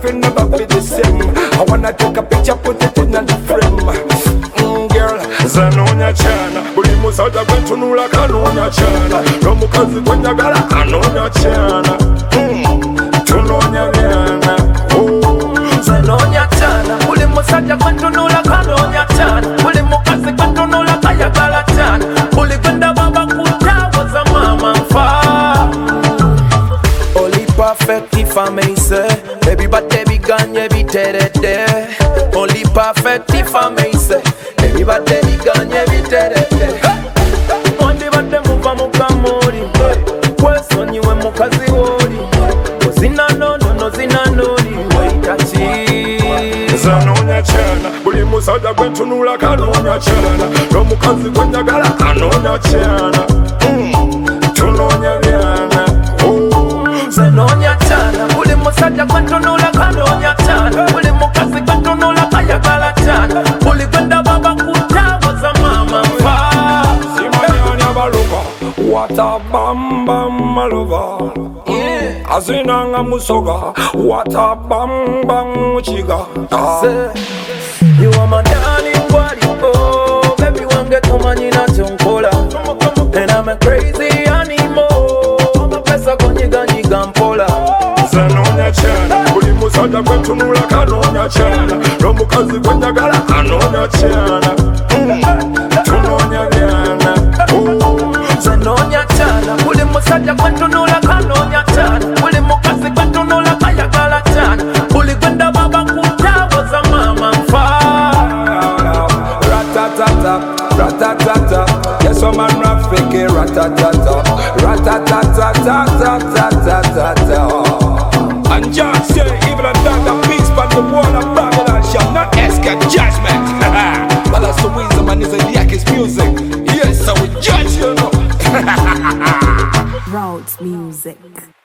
every never be the same. I wanna take a picture, put it in the frame. Girl, zanonya chana buli musajja gwentunula kanonya chana n'omukazi gwenjagala anonya chana tunonya byana zanonya chana buli musajja gwentunula kanonya chana buli mukazi gwentunula kayagala chana buli gwendaba bakutawoza mama nfa. Only perfect if I may say, baby but baby ganye biterede. Only perfect if I may say, baby but baby ganye biterede. Only but them muva mukamori, kwesonyiwe mukazi wori. Zina no zina nori, waitachi. Zanonya chana, buli musajja gwentunula kanonya chana n'omukazi gwenjagala anonya chana tunonya byana. Zanonya chana buli musajja gwentunula kanonya chana buli mukazi gwentunula kayagala chana buli gwendaba bakutawoza mama nfa. Simanyanya baluka what a bam bam malova, azinanga musoga what a bam bam chiga. You are my darling body, oh baby wange tumanyina tunkola, and I'm a crazy animal. I'm a pesa konyiga mpola. Zanonya chana buli musajja gwentunula kanonya chana n'omukazi gwenjagala anonya chana tunonya byana. Zanonya chana buli musajja gwentunula kanonya chana buli mukazi gwentunula kayagala chana buli gwendaba bakutawoza mama nfa. Ratatata, ratatata, yes I'm a rafiki ratatata, ratatata. And John say, even a dog that beats but the wall of Babylon shall not escape judgment. But that's the reason man is a Yakis music. Yes, so we judge you know. Route music.